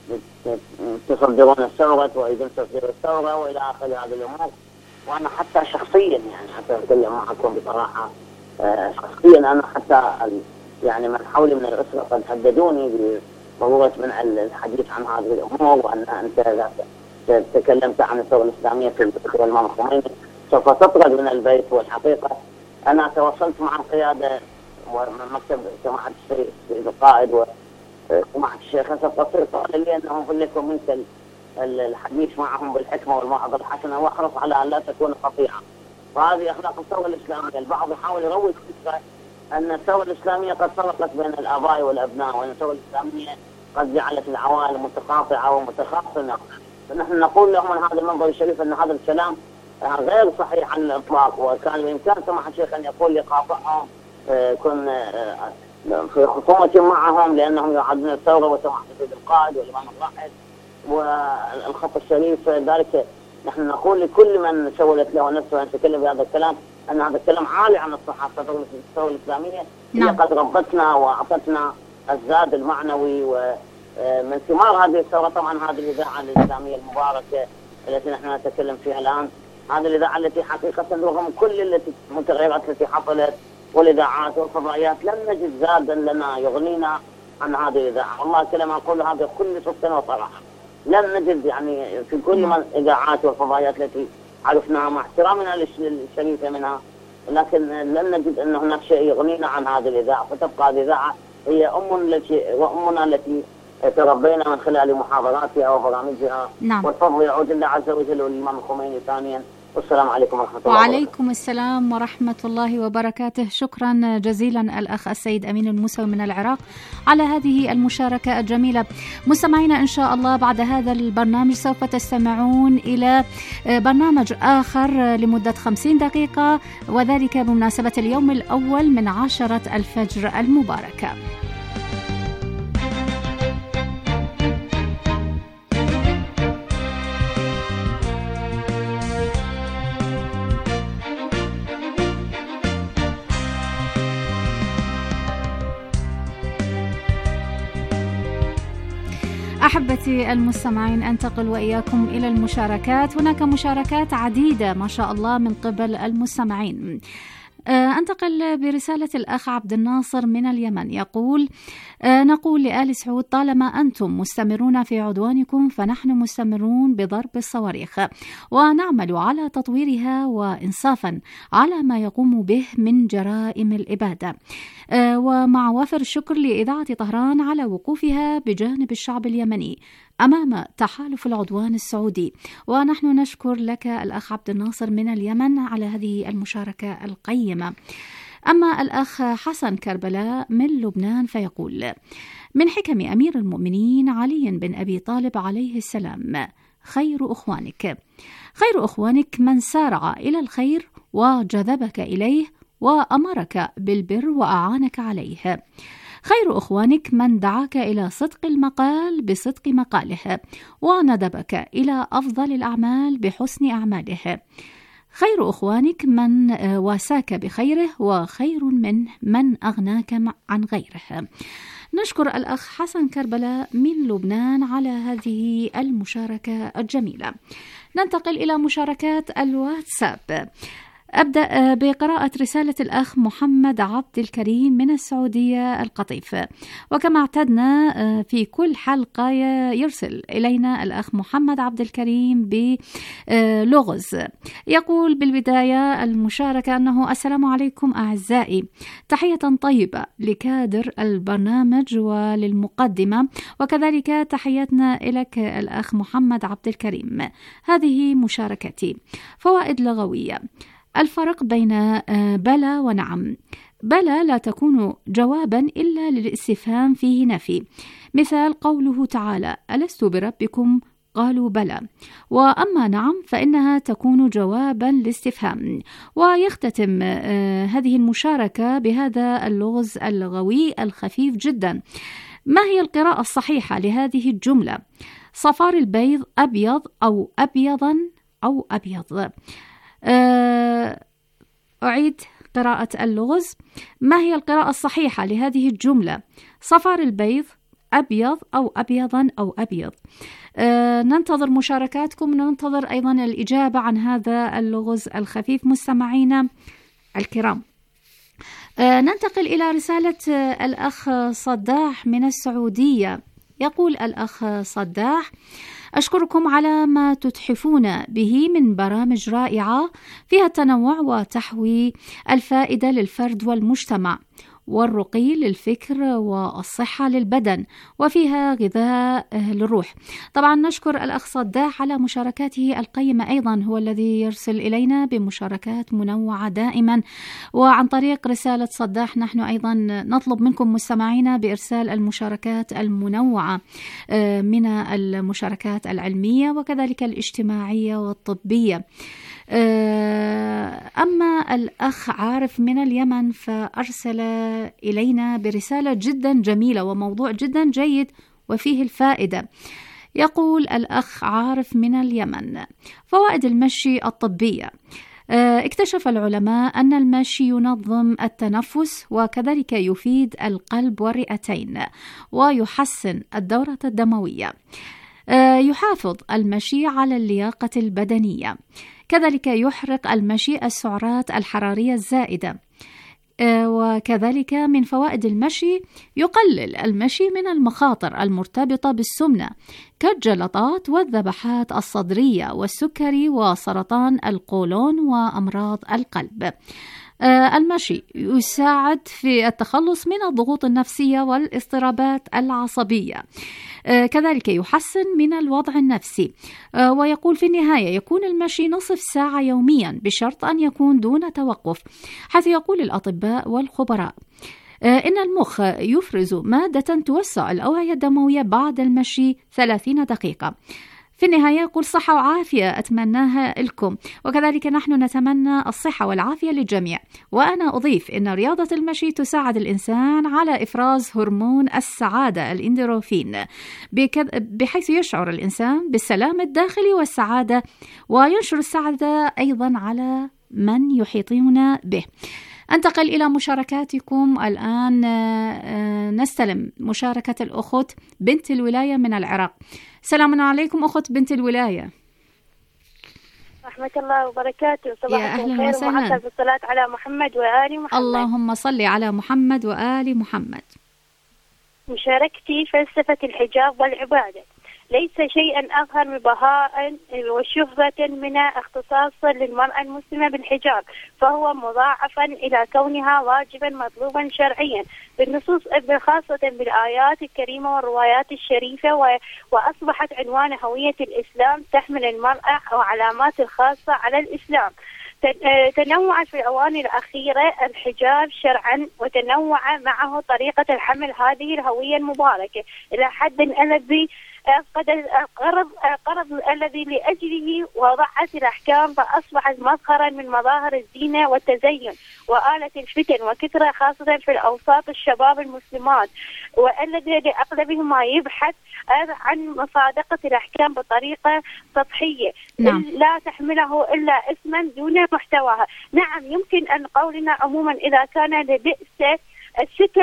تصدرون الثورة وإذن تصدير الثورة وإلى آخر هذه الأمور. وأنا حتى شخصيا يعني حتى أتكلم معكم بصراحة، شخصيا أنا حتى يعني من حولي من الأسرة قد هددوني بضرورة منع الحديث عن هذه الأمور، وأن أنت تكلمت عن الثورة الإسلامية في ذكر الإمام الخميني سوف تطرد من البيت. والحقيقة أنا تواصلت مع القيادة ومكتب سماحة السيد القائد وسماحة الشيخ حسن قصير، قال لي أنه لكم منك الحديث معهم بالحكمة والموعظة الحسنة، واحرص على أن لا تكون قطيعة. وهذه أخلاق الثورة الإسلامية. البعض يحاول يروج فكرة أن الثورة الإسلامية قد فرقت بين الآباء والأبناء، وأن الثورة الإسلامية قد جعلت العوائل متقاطعة ومتخاصمة. فنحن نقول لهم من هذا المنبر الشريف أن هذا الكلام غير صحيح على الإطلاق، وكان بإمكان سماحة الشيخ أن يقول لقاطعهم كن في خصومة معهم لأنهم يعادون الثورة، وسماحة السيد القائد والإمام الراحل والخط الشريف. ذلك نحن نقول لكل من سولت له نفسه أن يتكلم بهذا الكلام أن هذا الكلام عالي عن الصحافة. الثورة الإسلامية هي قد ربتنا وأعطتنا الزاد المعنوي، ومن ثمار هذه الثورة طبعا هذه الإذاعة الإسلامية المباركة التي نحن نتكلم فيها الآن. هذه الإذاعة التي حقيقة رغم كل المتغيرات التي حصلت والإذاعات والفضائيات لم نجد زادا لنا يغنينا عن هذه الإذاعة. والله كلمة أقول هذا كل صدق وصراحة، لم نجد يعني في كل من الإذاعات والفضائيات التي عرفناها مع احترامنا للشريفة منها، لكن لم نجد أن هناك شيء يغنينا عن هذه الإذاعة. فتبقى الإذاعة هي أمنا التي تربينا من خلال محاضراتها وبرامجها. نعم. والفضل يعود لله عز وجل والإمام الخميني ثانيا. والسلام عليكم ورحمة الله وبركاته. وعليكم السلام ورحمة الله وبركاته. شكرا جزيلا الأخ السيد أمين الموسوي من العراق على هذه المشاركة الجميلة. مستمعينا إن شاء الله بعد هذا البرنامج سوف تستمعون إلى برنامج آخر لمدة 50 دقيقة، وذلك بمناسبة اليوم الأول من 10 الفجر المباركة. أحبتي المستمعين، أنتقل وإياكم إلى المشاركات. هناك مشاركات عديدة ما شاء الله من قبل المستمعين. أنتقل برسالة الأخ عبد الناصر من اليمن، يقول: نقول لآل سعود طالما أنتم مستمرون في عدوانكم فنحن مستمرون بضرب الصواريخ، ونعمل على تطويرها وإنصافا على ما يقوم به من جرائم الإبادة، ومع وافر الشكر لإذاعة طهران على وقوفها بجانب الشعب اليمني أمام تحالف العدوان السعودي. ونحن نشكر لك الأخ عبد الناصر من اليمن على هذه المشاركة القيمة. أما الأخ حسن كربلاء من لبنان فيقول: من حكم أمير المؤمنين علي بن أبي طالب عليه السلام خير أخوانك من سارع إلى الخير وجذبك إليه وأمرك بالبر وأعانك عليه. خير أخوانك من دعاك إلى صدق المقال بصدق مقاله وندبك إلى أفضل الأعمال بحسن أعماله. خير أخوانك من واساك بخيره وخير من أغناك عن غيره. نشكر الأخ حسن كربلاء من لبنان على هذه المشاركة الجميلة. ننتقل إلى مشاركات الواتساب. أبدأ بقراءة رسالة الأخ محمد عبد الكريم من السعودية القطيف. وكما اعتدنا في كل حلقة يرسل إلينا الأخ محمد عبد الكريم بلغز. يقول بالبداية المشاركة أنه السلام عليكم أعزائي، تحية طيبة لكادر البرنامج وللمقدمة، وكذلك تحياتنا إليك الأخ محمد عبد الكريم. هذه مشاركتي. فوائد لغوية. الفرق بين بلى ونعم. بلى لا تكون جوابا إلا للاستفهام فيه نفي، مثال قوله تعالى ألست بربكم قالوا بلى. وأما نعم فإنها تكون جوابا لاستفهام. ويختتم هذه المشاركة بهذا اللغز اللغوي الخفيف جدا. ما هي القراءة الصحيحة لهذه الجملة؟ صفار البيض أبيض أو أبيضا أو أبيض. أعيد قراءة اللغز. ما هي القراءة الصحيحة لهذه الجملة؟ صفار البيض أبيض أو أبيضا أو أبيض. ننتظر مشاركاتكم، ننتظر أيضا الإجابة عن هذا اللغز الخفيف مستمعينا الكرام. ننتقل إلى رسالة الأخ صداح من السعودية. يقول الأخ صداح: أشكركم على ما تتحفون به من برامج رائعة فيها التنوع وتحوي الفائدة للفرد والمجتمع، والرقي للفكر والصحة للبدن، وفيها غذاء للروح. طبعا نشكر الأخ صداح على مشاركاته القيمة، أيضا هو الذي يرسل إلينا بمشاركات منوعة دائما. وعن طريق رسالة صداح نحن أيضا نطلب منكم مستمعينا بإرسال المشاركات المنوعة من المشاركات العلمية وكذلك الاجتماعية والطبية. أما الأخ عارف من اليمن فأرسل إلينا برسالة جدا جميلة وموضوع جدا جيد وفيه الفائدة. يقول الأخ عارف من اليمن: فوائد المشي الطبية. اكتشف العلماء أن المشي ينظم التنفس وكذلك يفيد القلب والرئتين ويحسن الدورة الدموية. يحافظ المشي على اللياقة البدنية. كذلك يحرق المشي السعرات الحرارية الزائدة. وكذلك من فوائد المشي يقلل المشي من المخاطر المرتبطة بالسمنة كالجلطات والذبحات الصدرية والسكري وسرطان القولون وأمراض القلب. المشي يساعد في التخلص من الضغوط النفسية والاضطرابات العصبية. كذلك يحسن من الوضع النفسي. ويقول في النهاية يكون المشي نصف ساعة يوميا بشرط أن يكون دون توقف، حيث يقول الأطباء والخبراء إن المخ يفرز مادة توسع الأوعية الدموية بعد المشي 30 دقيقة. في النهاية يقول صحة وعافية أتمناها لكم، وكذلك نحن نتمنى الصحة والعافية للجميع. وأنا أضيف أن رياضة المشي تساعد الإنسان على إفراز هرمون السعادة الإندروفين، بحيث يشعر الإنسان بالسلام الداخلي والسعادة، وينشر السعادة أيضا على من يحيطون به. أنتقل إلى مشاركاتكم الآن. نستلم مشاركة الأخت بنت الولاية من العراق. سلام عليكم أخت بنت الولاية. رحمة الله وبركاته. صباحكم خير ومعسل بالصلاة على محمد وآل محمد. اللهم صل على محمد وآل محمد. مشاركتي فلسفة الحجاب والعبادة. ليس شيئا أظهر ببهاء وشهرة من اختصاص للمرأة المسلمة بالحجاب، فهو مضاعفا إلى كونها واجبا مطلوبا شرعيا بالنصوص، خاصة بالآيات الكريمة والروايات الشريفة، وأصبحت عنوان هوية الإسلام تحمل المرأة وعلامات خاصة على الإسلام. تنوع في الأوان الأخيرة الحجاب شرعا، وتنوع معه طريقة الحمل هذه الهوية المباركة إلى حد الذي أفقد القرض الذي لأجله وضعت الأحكام، فأصبحت مظهرا من مظاهر الزينة والتزين وآلة الفتن وكثرة، خاصة في الأوساط الشباب المسلمات، والذي لأغلبهم ما يبحث عن مصادقة الأحكام بطريقة سطحية لا تحمله إلا اسما دون محتواها. نعم، يمكن أن قولنا عموما إذا كان لبئس الستر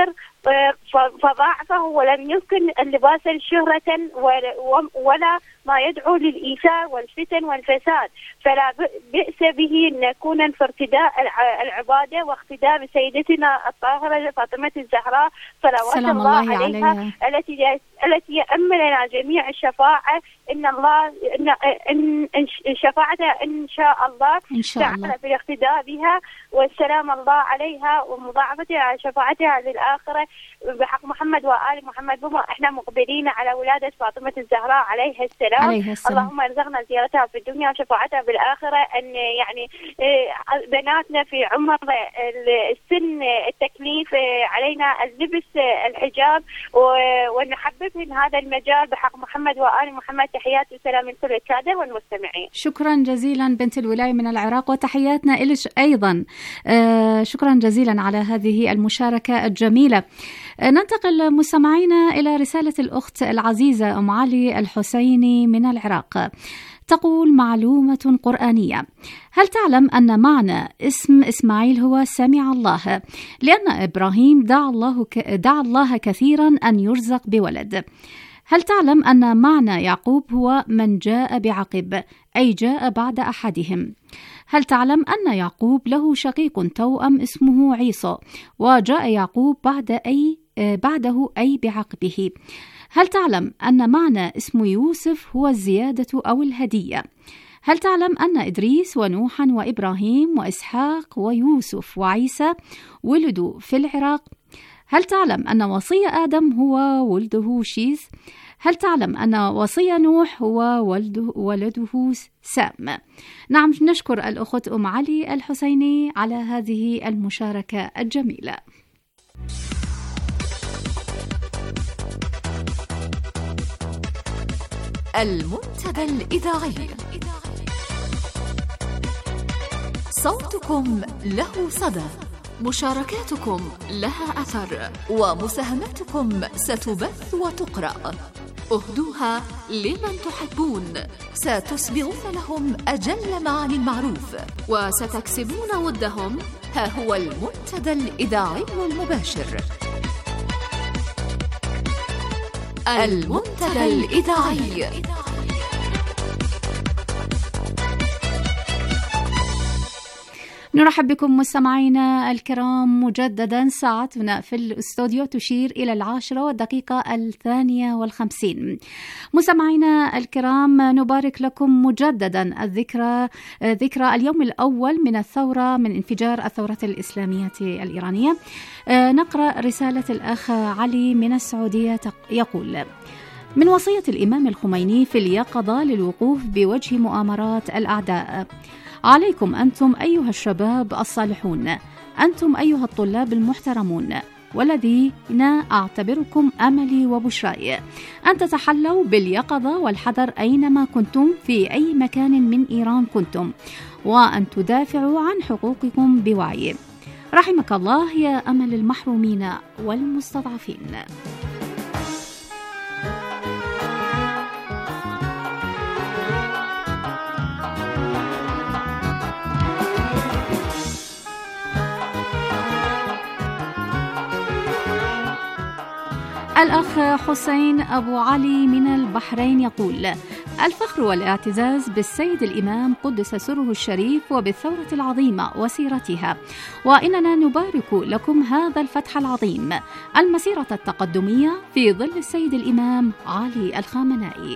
فضاعفه ولم يسكن اللباس شهرة ولا ما يدعو للإيثار والفتن والفساد، فلا بئس به أن نكون في ارتداء العبادة واقتداء بسيدتنا الطاهرة فاطمة الزهراء صلوات الله عليها التي يأمل لنا جميع الشفاعة، إن الله إن شفاعتها إن شاء الله تعالى في الاقتداء بها والسلام الله عليها ومضاعفتها على شفاعتها للآخرة بحق محمد وآل محمد. بما إحنا مقبلين على ولادة فاطمة الزهراء عليها السلام. اللهم ارزقنا زيارتها في الدنيا وشفاعتها بالآخرة، أن يعني بناتنا في عمر السن التكليف علينا اللبس الحجاب ونحببهن هذا المجال بحق محمد وآل محمد. تحياتي وسلام من كل الكادر والمستمعين. شكرا جزيلا بنت الولاية من العراق، وتحياتنا إلش أيضا. شكرا جزيلا على هذه المشاركة الجميلة. ننتقل مستمعينا إلى رسالة الأخت العزيزة أم علي الحسيني من العراق. تقول معلومة قرآنية: هل تعلم أن معنى اسم إسماعيل هو سمع الله؟ لأن إبراهيم دعا الله كثيرا أن يرزق بولد. هل تعلم أن معنى يعقوب هو من جاء بعقب، أي جاء بعد أحدهم؟ هل تعلم أن يعقوب له شقيق توأم اسمه عيسى، وجاء يعقوب بعده أي بعقبه؟ هل تعلم أن معنى اسم يوسف هو الزيادة أو الهدية؟ هل تعلم أن إدريس ونوحا وإبراهيم وإسحاق ويوسف وعيسى ولدوا في العراق؟ هل تعلم أن وصي آدم هو ولده شيث؟ هل تعلم أن وصي نوح هو ولده سام؟ نعم، نشكر الأخت أم علي الحسيني على هذه المشاركة الجميلة. المنتدى الإذاعي، صوتكم له صدى، مشاركاتكم لها أثر، ومساهماتكم ستبث وتقرأ. اهدوها لمن تحبون، ستسبغون لهم أجل معاني المعروف، وستكسبون ودهم. ها هو المنتدى الإذاعي المباشر. المنتدى الإذاعي. نرحب بكم مستمعينا الكرام مجددا. ساعتنا في الاستوديو تشير إلى 10:52. مستمعينا الكرام، نبارك لكم مجددا ذكرى اليوم الأول من الثورة، من انفجار الثورة الإسلامية الإيرانية. نقرأ رسالة الأخ علي من السعودية، يقول: من وصية الإمام الخميني في اليقظة للوقوف بوجه مؤامرات الأعداء، عليكم أنتم أيها الشباب الصالحون، أنتم أيها الطلاب المحترمون، والذين أعتبركم أملي وبشراي، أن تتحلوا باليقظة والحذر أينما كنتم في أي مكان من إيران كنتم، وأن تدافعوا عن حقوقكم بوعي. رحمك الله يا أمل المحرومين والمستضعفين. الأخ حسين أبو علي من البحرين يقول: الفخر والاعتزاز بالسيد الإمام قدس سره الشريف وبالثورة العظيمة وسيرتها، وإننا نبارك لكم هذا الفتح العظيم، المسيرة التقدمية في ظل السيد الإمام علي الخامنائي.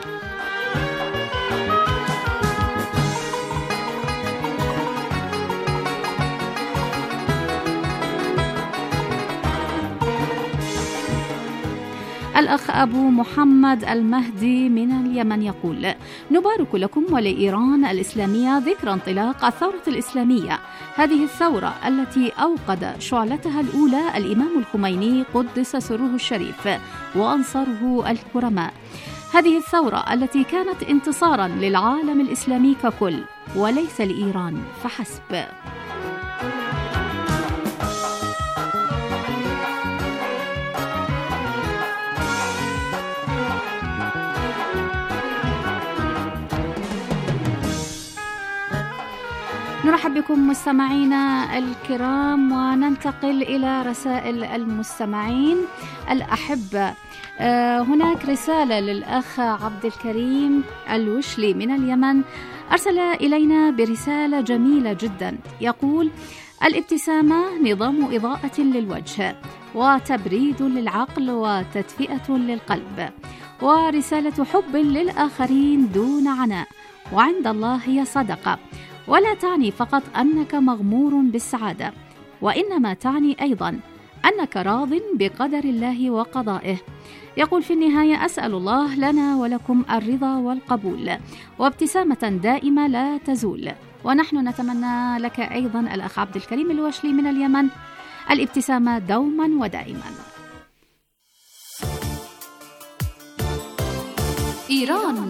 الأخ أبو محمد المهدي من اليمن يقول: نبارك لكم ولإيران الإسلامية ذكرى انطلاق الثورة الإسلامية، هذه الثورة التي أوقد شعلتها الأولى الإمام الخميني قدس سره الشريف وأنصاره الكرماء، هذه الثورة التي كانت انتصارا للعالم الإسلامي ككل وليس لإيران فحسب. نرحب بكم مستمعينا الكرام وننتقل إلى رسائل المستمعين الأحبة. هناك رسالة للأخ عبد الكريم الوشلي من اليمن، أرسل إلينا برسالة جميلة جدا. يقول: الابتسامة نظام إضاءة للوجه وتبريد للعقل وتدفئة للقلب، ورسالة حب للآخرين دون عناء، وعند الله هي صدقة، ولا تعني فقط أنك مغمور بالسعادة، وإنما تعني أيضا أنك راض بقدر الله وقضائه. يقول في النهاية: أسأل الله لنا ولكم الرضا والقبول وابتسامة دائمة لا تزول. ونحن نتمنى لك أيضا الأخ عبد الكريم الوشلي من اليمن الابتسامة دوما ودائما. إيران،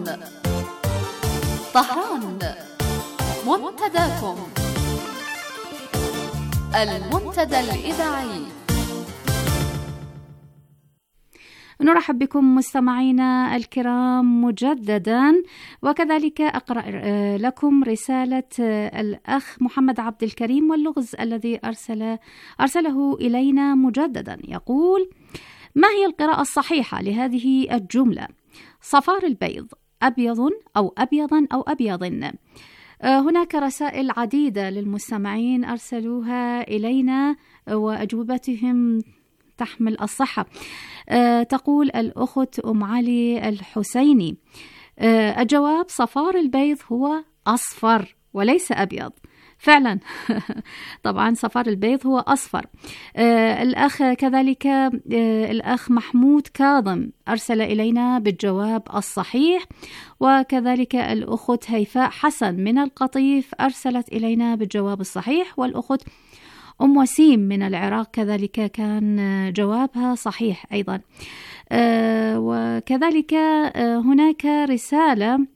طهران، منتداكم، المنتدى الإذاعي. نرحب بكم مستمعينا الكرام مجددا، وكذلك أقرأ لكم رسالة الأخ محمد عبد الكريم واللغز الذي أرسله إلينا مجددا. يقول: ما هي القراءة الصحيحة لهذه الجملة؟ صفار البيض، أبيض أو أبيضا أو أبيض. هناك رسائل عديدة للمستمعين أرسلوها إلينا وأجوبتهم تحمل الصحة. تقول الأخت أم علي الحسيني: الجواب صفار البيض هو أصفر وليس أبيض. فعلا طبعا صفار البيض هو أصفر. الأخ كذلك الأخ محمود كاظم أرسل إلينا بالجواب الصحيح، وكذلك الأخت هيفاء حسن من القطيف أرسلت إلينا بالجواب الصحيح، والأخت أم وسيم من العراق كذلك كان جوابها صحيح أيضا. وكذلك هناك رسالة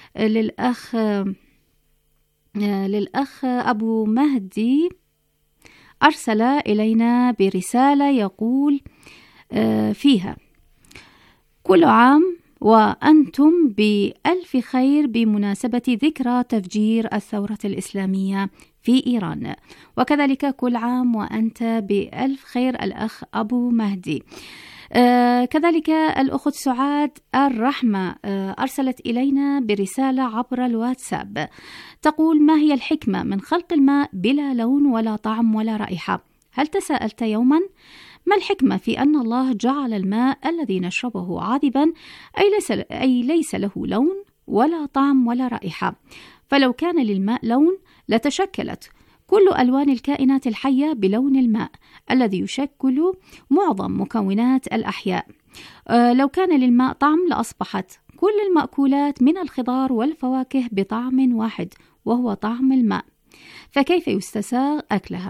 للأخ أبو مهدي أرسل إلينا برسالة يقول فيها: كل عام وأنتم بألف خير بمناسبة ذكرى تفجير الثورة الإسلامية في إيران، وكذلك كل عام وأنت بألف خير الأخ أبو مهدي. كذلك الأخت سعاد الرحمة أرسلت إلينا برسالة عبر الواتساب تقول: ما هي الحكمة من خلق الماء بلا لون ولا طعم ولا رائحة؟ هل تساءلت يوما ما الحكمة في أن الله جعل الماء الذي نشربه عذبا أي ليس له لون ولا طعم ولا رائحة؟ فلو كان للماء لون لتشكلت كل ألوان الكائنات الحية بلون الماء الذي يشكل معظم مكونات الأحياء. لو كان للماء طعم لأصبحت كل المأكولات من الخضار والفواكه بطعم واحد وهو طعم الماء، فكيف يستساغ أكلها؟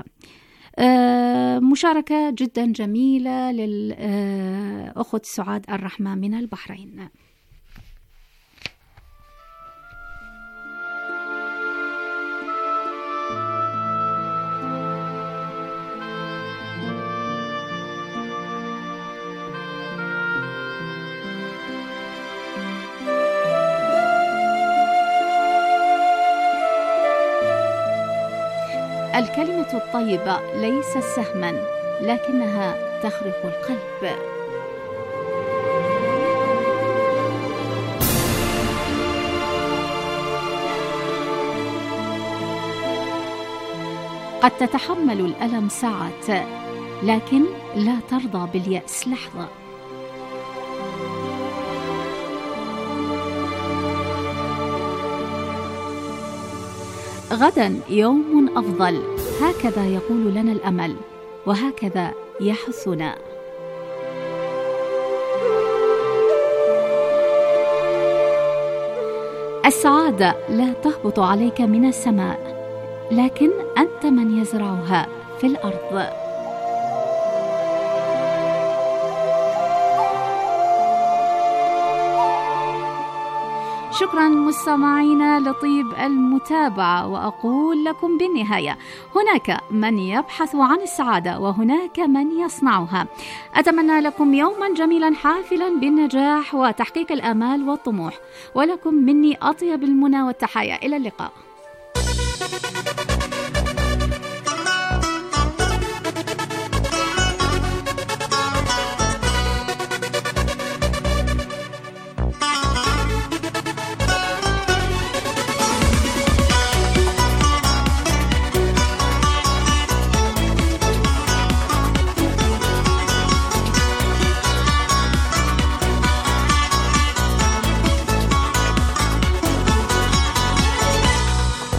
مشاركة جدا جميلة للأخت سعاد الرحمة من البحرين. الكلمة الطيبة ليست سهما لكنها تخرق القلب. قد تتحمل الألم ساعات لكن لا ترضى باليأس لحظة. غدا يوم أفضل، هكذا يقول لنا الأمل وهكذا يحثنا. السعادة لا تهبط عليك من السماء، لكن أنت من يزرعها في الأرض. شكرا مستمعينا لطيب المتابعة، وأقول لكم بالنهاية: هناك من يبحث عن السعادة وهناك من يصنعها. أتمنى لكم يوما جميلا حافلا بالنجاح وتحقيق الآمال والطموح، ولكم مني أطيب المنى والتحايا. إلى اللقاء.